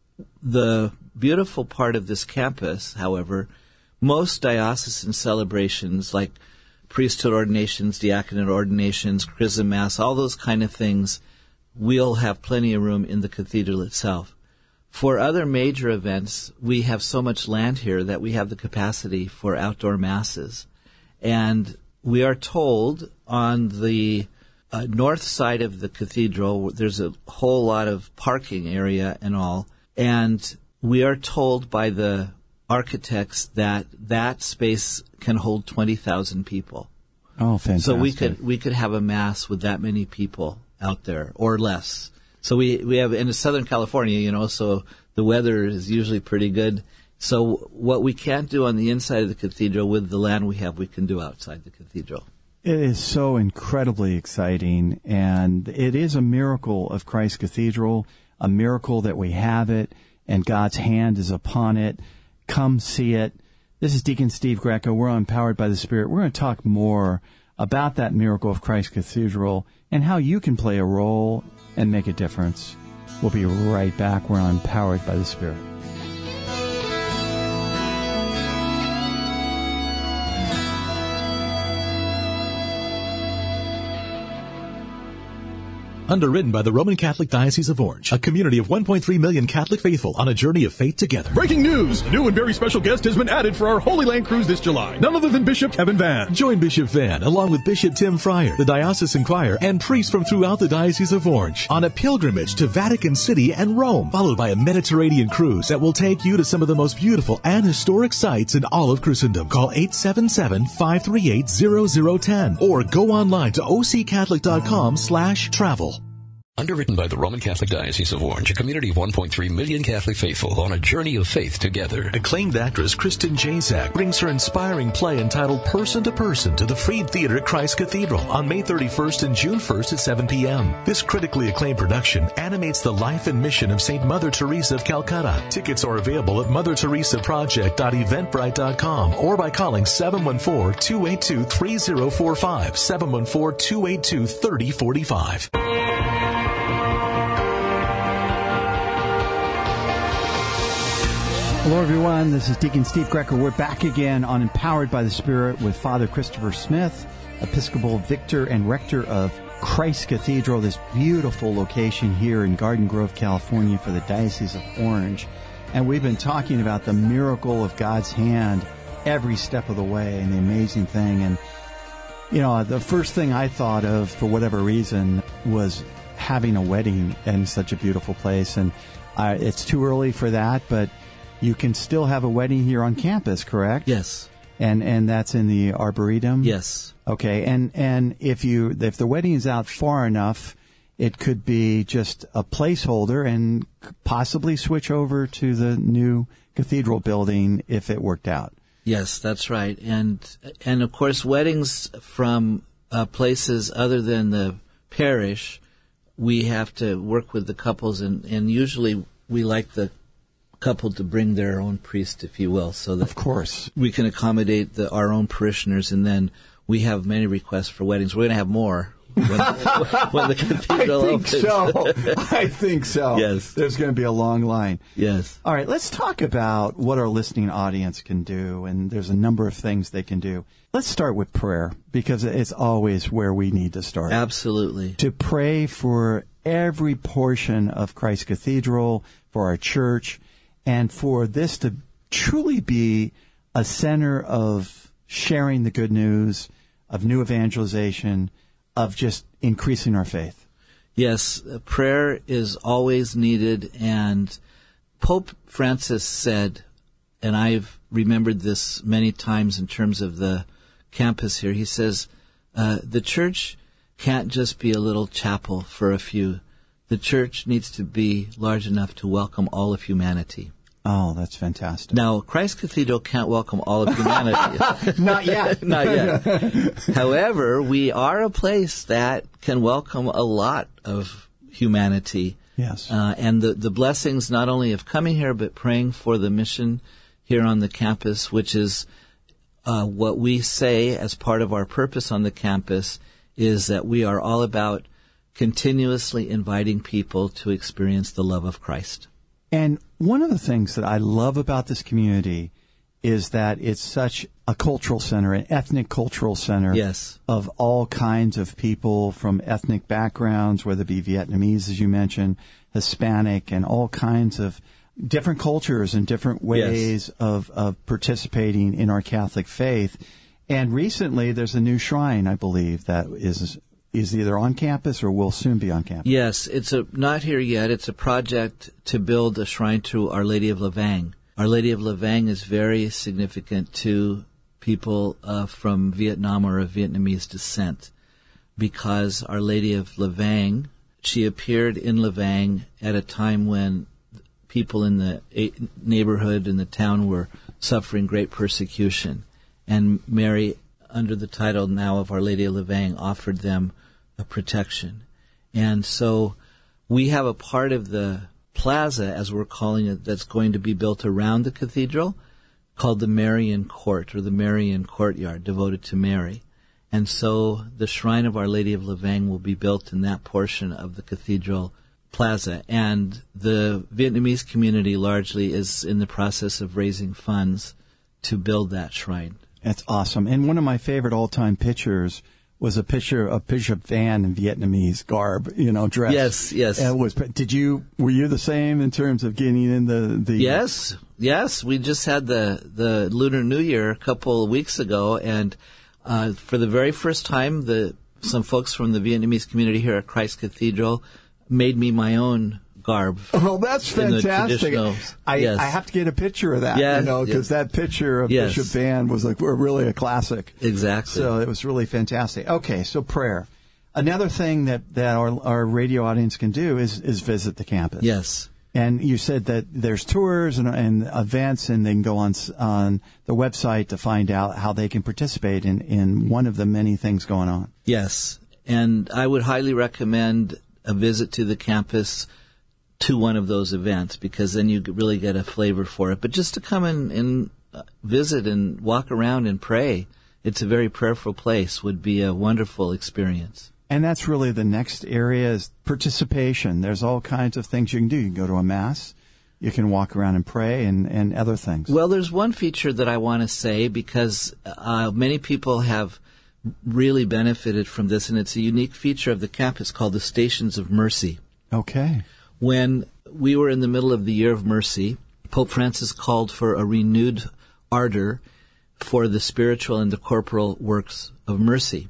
the beautiful part of this campus, however, most diocesan celebrations like priesthood ordinations, diaconate ordinations, chrism mass, all those kind of things, we'll have plenty of room in the cathedral itself. For other major events, we have so much land here that we have the capacity for outdoor masses. And we are told on the north side of the cathedral, there's a whole lot of parking area and all, and we are told by the architects that space can hold 20,000 people. Oh, fantastic. So we could have a mass with that many people out there or less. So we have in Southern California, so the weather is usually pretty good. So what we can't do on the inside of the cathedral with the land we have, we can do outside the cathedral. It is so incredibly exciting, and it is a miracle of Christ Cathedral, a miracle that we have it, and God's hand is upon it. Come see it. This is Deacon Steve Greco. We're on Powered by the Spirit. We're going to talk more about that miracle of Christ Cathedral and how you can play a role and make a difference. We'll be right back. We're on Powered by the Spirit. Underwritten by the Roman Catholic Diocese of Orange, a community of 1.3 million Catholic faithful on a journey of faith together. Breaking news! A new and very special guest has been added for our Holy Land Cruise this July. None other than Bishop Kevin Vann. Join Bishop Vann along with Bishop Tim Fryer, the diocesan choir, and priests from throughout the Diocese of Orange on a pilgrimage to Vatican City and Rome, followed by a Mediterranean cruise that will take you to some of the most beautiful and historic sites in all of Christendom. Call 877-538-0010 or go online to occatholic.com/travel. Underwritten by the Roman Catholic Diocese of Orange, a community of 1.3 million Catholic faithful on a journey of faith together. Acclaimed actress Kristen Jacek brings her inspiring play entitled Person to Person to the Freed Theater at Christ Cathedral on May 31st and June 1st at 7 p.m. This critically acclaimed production animates the life and mission of St. Mother Teresa of Calcutta. Tickets are available at motherteresaproject.eventbrite.com or by calling 714-282-3045, 714-282-3045. Hello, everyone. This is Deacon Steve Greco. We're back again on Empowered by the Spirit with Father Christopher Smith, Episcopal Victor and Rector of Christ Cathedral, this beautiful location here in Garden Grove, California for the Diocese of Orange. And we've been talking about the miracle of God's hand every step of the way and the amazing thing. And, you know, the first thing I thought of, for whatever reason, was having a wedding in such a beautiful place. And it's too early for that, but you can still have a wedding here on campus, correct? Yes. And that's in the Arboretum? Yes. Okay. And if the wedding is out far enough, it could be just a placeholder and possibly switch over to the new cathedral building if it worked out. Yes, that's right. And of course, weddings from places other than the parish, we have to work with the couples, and usually we like the couple to bring their own priest, if you will, so that of course we can accommodate our own parishioners. And then we have many requests for weddings. We're going to have more when the cathedral opens. I think so. Yes. There's going to be a long line. Yes. All right, let's talk about what our listening audience can do, and there's a number of things they can do. Let's start with prayer, because it's always where we need to start. Absolutely. To pray for every portion of Christ Cathedral, for our church, and for this to truly be a center of sharing the good news, of new evangelization, of just increasing our faith. Yes, prayer is always needed. And Pope Francis said, and I've remembered this many times in terms of the campus here, he says, the church can't just be a little chapel for a few. The church needs to be large enough to welcome all of humanity. Oh, that's fantastic. Now, Christ Cathedral can't welcome all of humanity. Not yet. Not yet. However, we are a place that can welcome a lot of humanity. Yes. And the blessings not only of coming here, but praying for the mission here on the campus, which is what we say as part of our purpose on the campus, is that we are all about continuously inviting people to experience the love of Christ. And one of the things that I love about this community is that it's such a cultural center, an ethnic cultural center. Yes. Of all kinds of people from ethnic backgrounds, whether it be Vietnamese, as you mentioned, Hispanic, and all kinds of different cultures and different ways of participating in our Catholic faith. And recently there's a new shrine, I believe, that is either on campus or will soon be on campus. Yes, it's not here yet. It's a project to build a shrine to Our Lady of Lavang. Our Lady of Lavang is very significant to people from Vietnam or of Vietnamese descent, because Our Lady of Lavang, she appeared in Lavang at a time when people in the neighborhood and the town were suffering great persecution. And Mary, under the title now of Our Lady of Lavang, offered them a protection. And so we have a part of the plaza, as we're calling it, that's going to be built around the cathedral, called the Marian Court, or the Marian Courtyard, devoted to Mary. And so the Shrine of Our Lady of Lavang will be built in that portion of the cathedral plaza. And the Vietnamese community largely is in the process of raising funds to build that shrine. That's awesome. And one of my favorite all-time pictures was a picture of Bishop Van in Vietnamese garb, dressed. Yes, yes. Were you the same in terms of getting in the Yes. We just had the Lunar New Year a couple of weeks ago, and for the very first time, some folks from the Vietnamese community here at Christ Cathedral made me my own garb. Oh, that's fantastic. I have to get a picture of that, because that picture of Bishop Van was really a classic. Exactly. So it was really fantastic. Okay, so prayer. Another thing that our radio audience can do is visit the campus. Yes. And you said that there's tours and events, and they can go on the website to find out how they can participate in one of the many things going on. Yes. And I would highly recommend a visit to the campus to one of those events, because then you really get a flavor for it. But just to come and visit and walk around and pray, it's a very prayerful place, would be a wonderful experience. And that's really the next area is participation. There's all kinds of things you can do. You can go to a mass, you can walk around and pray, and other things. Well, there's one feature that I want to say, because many people have really benefited from this, and it's a unique feature of the campus called the Stations of Mercy. Okay. When we were in the middle of the Year of Mercy, Pope Francis called for a renewed ardor for the spiritual and the corporal works of mercy.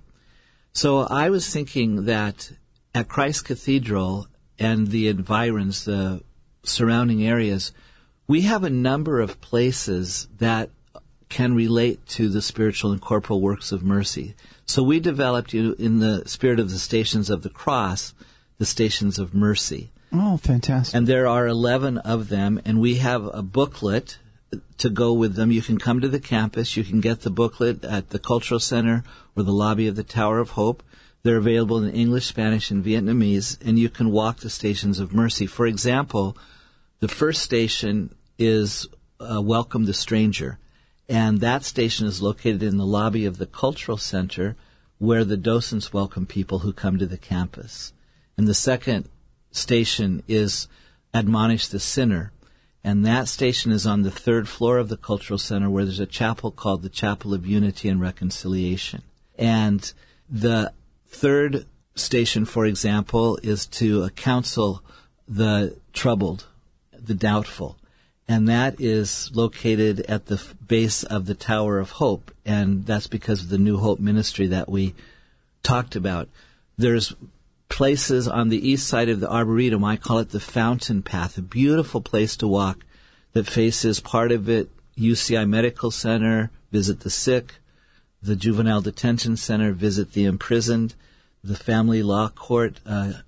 So I was thinking that at Christ Cathedral and the environs, the surrounding areas, we have a number of places that can relate to the spiritual and corporal works of mercy. So we developed, in the spirit of the Stations of the Cross, the Stations of Mercy. Oh, fantastic. And there are 11 of them, and we have a booklet to go with them. You can come to the campus. You can get the booklet at the Cultural Center or the lobby of the Tower of Hope. They're available in English, Spanish, and Vietnamese, and you can walk the Stations of Mercy. For example, the first station is Welcome the Stranger, and that station is located in the lobby of the Cultural Center, where the docents welcome people who come to the campus. And the second station is Admonish the Sinner, and that station is on the third floor of the Cultural Center, where there's a chapel called the Chapel of Unity and Reconciliation. And the third station, for example, is to counsel the troubled, the doubtful. And that is located at the base of the Tower of Hope, and that's because of the New Hope ministry that we talked about. There's places on the east side of the Arboretum. I call it the Fountain Path, a beautiful place to walk that faces part of it, UCI Medical Center, visit the sick, the Juvenile Detention Center, visit the imprisoned, the Family Law Court,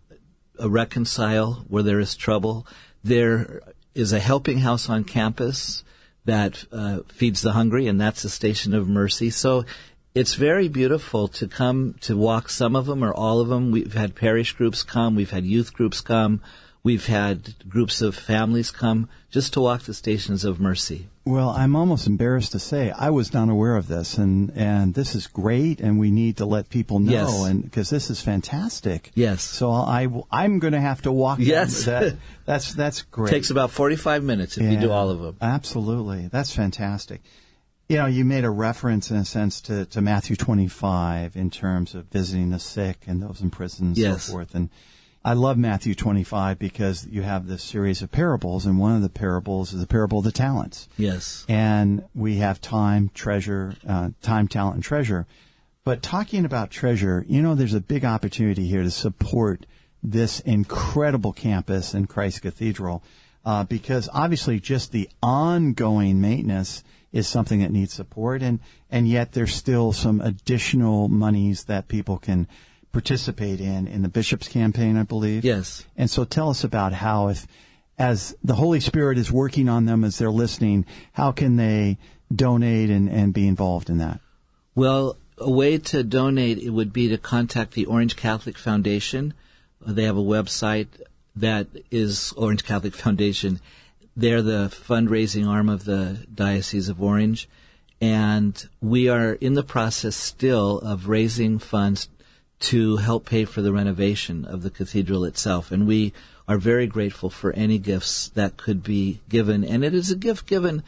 reconcile where there is trouble. There is a helping house on campus that feeds the hungry, and that's a Station of Mercy. So it's very beautiful to come to walk some of them or all of them. We've had parish groups come. We've had youth groups come. We've had groups of families come just to walk the Stations of Mercy. Well, I'm almost embarrassed to say I was not aware of this, and this is great, and we need to let people know, yes, and because this is fantastic. Yes. So I'm going to have to walk. Yes. That's great. Takes about 45 minutes if you do all of them. Absolutely. That's fantastic. You made a reference, in a sense, to Matthew 25 in terms of visiting the sick and those in prison and yes, so forth. And I love Matthew 25 because you have this series of parables, and one of the parables is the parable of the talents. Yes. And we have time, treasure, time, talent, and treasure. But talking about treasure, there's a big opportunity here to support this incredible campus in Christ Cathedral, because obviously just the ongoing maintenance is something that needs support, and yet there's still some additional monies that people can participate in the Bishop's campaign, I believe. Yes. And so tell us about how, as the Holy Spirit is working on them as they're listening, how can they donate and be involved in that? Well, a way to donate, it would be to contact the Orange Catholic Foundation. They have a website that is Orange Catholic Foundation. They're the fundraising arm of the Diocese of Orange. And we are in the process still of raising funds to help pay for the renovation of the cathedral itself. And we are very grateful for any gifts that could be given. And it is a gift given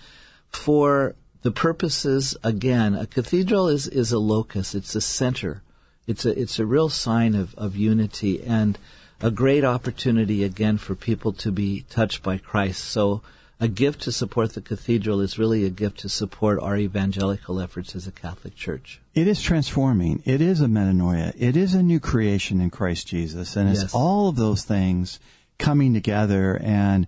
for the purposes, again, a cathedral is a locus. It's a center. It's a real sign of unity and a great opportunity, again, for people to be touched by Christ. So a gift to support the cathedral is really a gift to support our evangelical efforts as a Catholic Church. It is transforming. It is a metanoia. It is a new creation in Christ Jesus. And it's all of those things coming together. And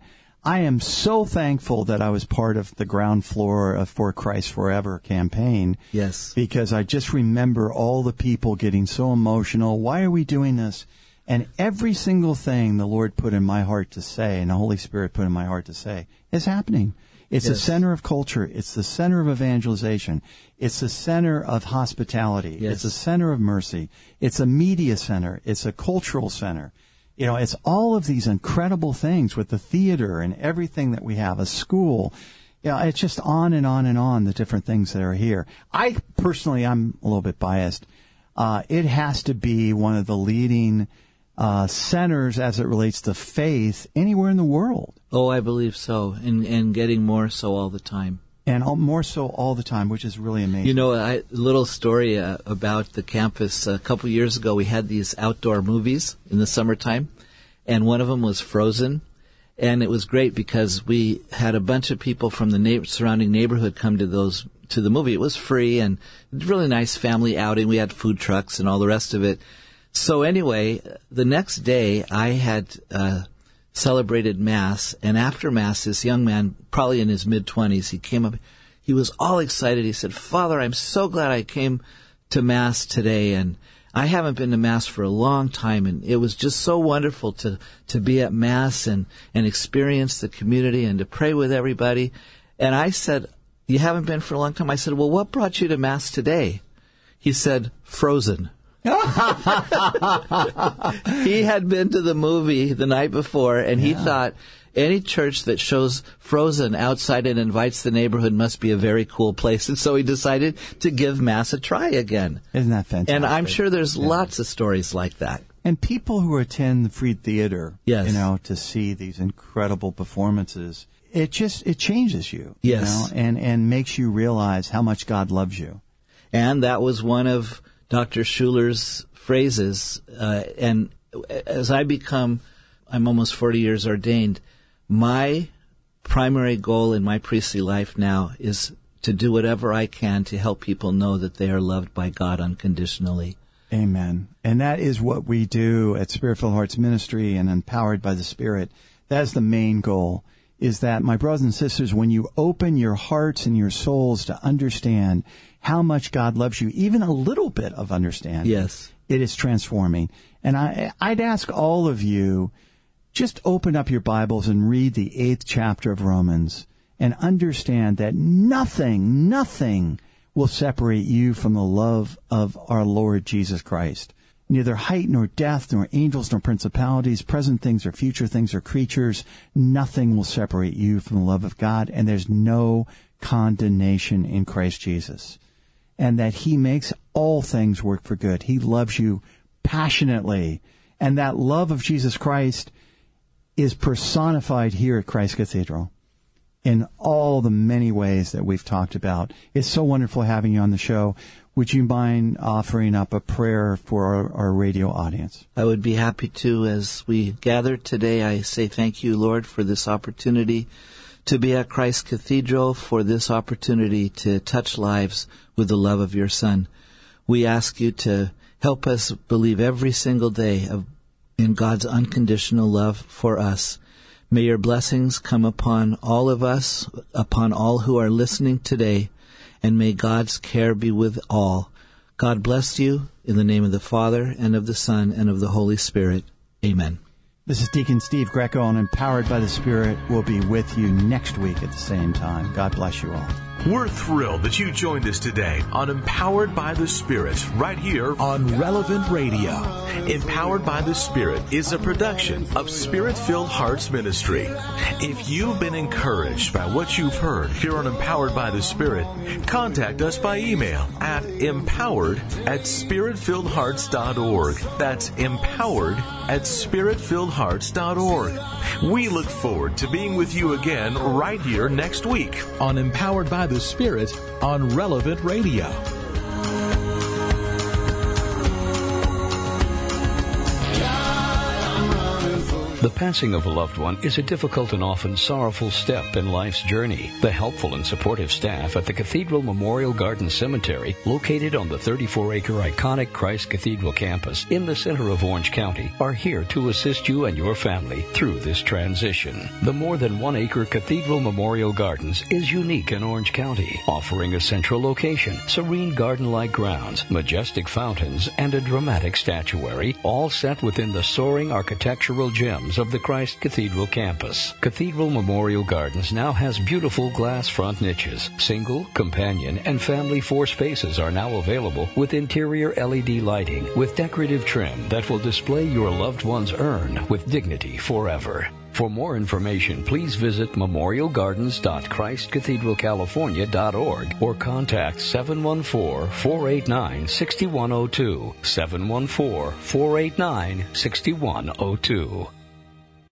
I am so thankful that I was part of the ground floor of For Christ Forever campaign. Yes. Because I just remember all the people getting so emotional. Why are we doing this? And every single thing the Lord put in my heart to say, and the Holy Spirit put in my heart to say, is happening. It's the center of culture. It's the center of evangelization. It's the center of hospitality. Yes. It's the center of mercy. It's a media center. It's a cultural center. You know, it's all of these incredible things with the theater and everything that we have, a school. You know, it's just on and on and on, the different things that are here. I personally, I'm a little bit biased. It has to be one of the leading centers as it relates to faith anywhere in the world. Oh, I believe so, and getting more so all the time. And more so all the time, which is really amazing. You know, a little story about the campus. A couple years ago, we had these outdoor movies in the summertime, and one of them was Frozen. And it was great because we had a bunch of people from the surrounding neighborhood come to the movie. It was free and really nice family outing. We had food trucks and all the rest of it. So anyway, the next day I had celebrated Mass, and after Mass, this young man, probably in his mid-20s, he came up. He was all excited. He said, "Father, I'm so glad I came to Mass today, and I haven't been to Mass for a long time, and it was just so wonderful to be at Mass and experience the community and to pray with everybody." And I said, "You haven't been for a long time?" I said, "Well, what brought you to Mass today?" He said, "Frozen." He had been to the movie the night before, and he thought any church that shows Frozen outside and invites the neighborhood must be a very cool place. And so he decided to give Mass a try again. Isn't that fantastic? And I'm sure there's lots of stories like that. And people who attend the Fried Theater, yes, you know, to see these incredible performances, it changes you, yes, you know, and makes you realize how much God loves you. And that was one of Dr. Schuler's phrases, and as I'm almost 40 years ordained, my primary goal in my priestly life now is to do whatever I can to help people know that they are loved by God unconditionally. Amen. And that is what we do at Spirit-Filled Hearts Ministry and Empowered by the Spirit. That is the main goal, is that, my brothers and sisters, when you open your hearts and your souls to understand how much God loves you, even a little bit of understanding, yes, it is transforming. And I'd ask all of you, just open up your Bibles and read the 8th chapter of Romans and understand that nothing will separate you from the love of our Lord Jesus Christ. Neither height nor depth nor angels nor principalities, present things or future things or creatures, nothing will separate you from the love of God, and there's no condemnation in Christ Jesus. And that He makes all things work for good. He loves you passionately. And that love of Jesus Christ is personified here at Christ Cathedral in all the many ways that we've talked about. It's so wonderful having you on the show. Would you mind offering up a prayer for our radio audience? I would be happy to. As we gather today, I say thank you, Lord, for this opportunity to be at Christ Cathedral, for this opportunity to touch lives with the love of your Son. We ask you to help us believe every single day in God's unconditional love for us. May your blessings come upon all of us, upon all who are listening today, and may God's care be with all. God bless you in the name of the Father, and of the Son, and of the Holy Spirit. Amen. This is Deacon Steve Greco, and Empowered by the Spirit will be with you next week at the same time. God bless you all. We're thrilled that you joined us today on Empowered by the Spirit, right here on Relevant Radio. Empowered by the Spirit is a production of Spirit-Filled Hearts Ministry. If you've been encouraged by what you've heard here on Empowered by the Spirit, contact us by email at empowered@spiritfilledhearts.org. That's empowered@spiritfilledhearts.org. We look forward to being with you again right here next week on Empowered by the Spirit on Relevant Radio. God, I'm running for The passing of a loved one is a difficult and often sorrowful step in life's journey. The helpful and supportive staff at the Cathedral Memorial Garden Cemetery, located on the 34-acre iconic Christ Cathedral campus in the center of Orange County, are here to assist you and your family through this transition. The more than 1-acre Cathedral Memorial Gardens is unique in Orange County, offering a central location, serene garden-like grounds, majestic fountains, and a dramatic statuary, all set within the soaring architectural gems of the Christ Cathedral campus. Cathedral Memorial Gardens now has beautiful glass front niches. Single, companion, and family 4 spaces are now available with interior LED lighting with decorative trim that will display your loved one's urn with dignity forever. For more information, please visit memorialgardens.christcathedralcalifornia.org or contact 714-489-6102, 714-489-6102.